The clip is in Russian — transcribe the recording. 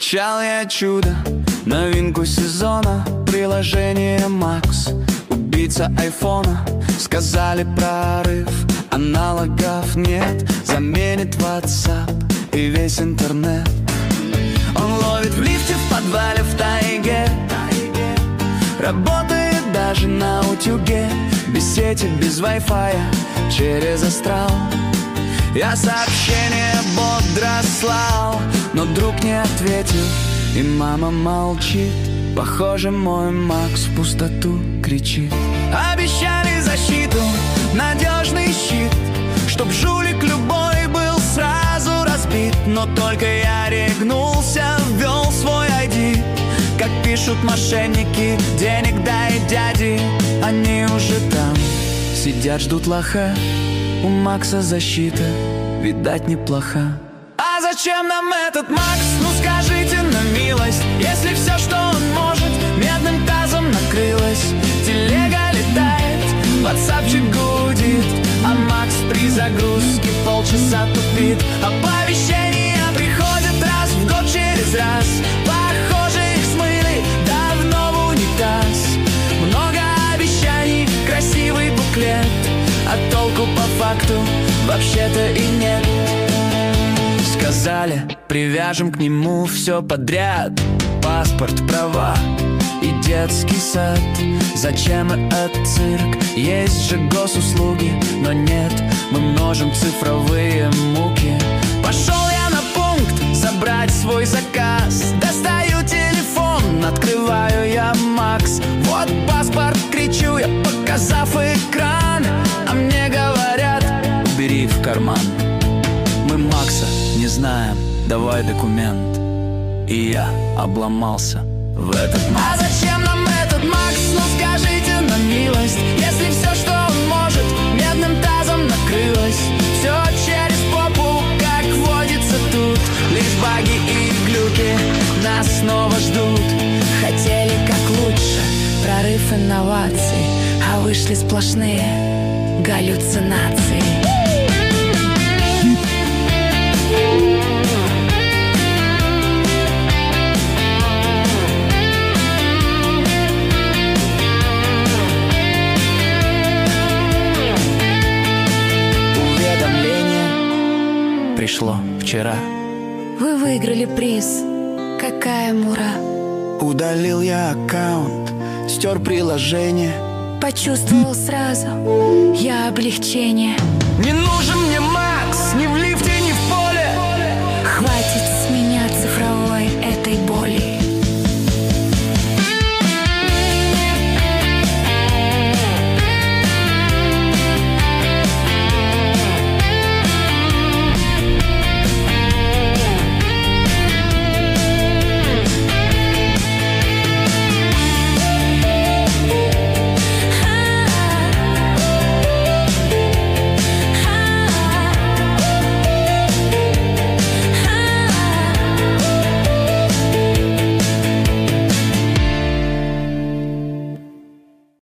Скачал я чудо, новинку сезона, приложение Макс, убийца айфона. Сказали прорыв, аналогов нет, заменит WhatsApp и весь интернет. Он ловит в лифте, в подвале, в тайге, работает даже на утюге. Без сети, без Wi-Fi, через астрал. Я сообщение бодро слал, но друг не ответил, и мама молчит. Похоже, мой Макс в пустоту кричит. Обещали защиту, надежный щит, чтоб жулик любой был сразу разбит. Но только я рехнулся, ввел свой ID. Как пишут мошенники, денег дай дяди. Они уже там сидят, ждут лоха. У Макса защита, видать, неплоха. А зачем нам этот Макс? Ну скажите на милость, если все, что он может, медным тазом накрылось. Телега летает, ватсапчик гудит, а Макс при загрузке полчаса тупит. Оповещения приходят раз в год через раз. Похоже, их смыли давно в унитаз. Много обещаний, красивый буклет, а толку по факту вообще-то и нет. Сказали, привяжем к нему все подряд: паспорт, права и детский сад. Зачем этот цирк? Есть же госуслуги, но нет, мы множим цифровые муки. Пошел я на пункт забрать свой заказ. Достаю телефон, открываю я Макс. Вот паспорт, кричу я, показав экран. А мне говорят, убери в карман. Мы Макса не знаем, давай документ. И я обломался в этот Макс. А зачем нам этот Макс? Ну скажите на милость, если все, что он может, медным тазом накрылось. Все через попу, как водится тут. Лишь баги и глюки нас снова ждут. Хотели как лучше, прорыв инноваций, а вышли сплошные галлюцинации. Пришло вчера. Вы выиграли приз, какая мура. Удалил я аккаунт, стер приложение. Почувствовал сразу я облегчение. Не нужен мне Макс.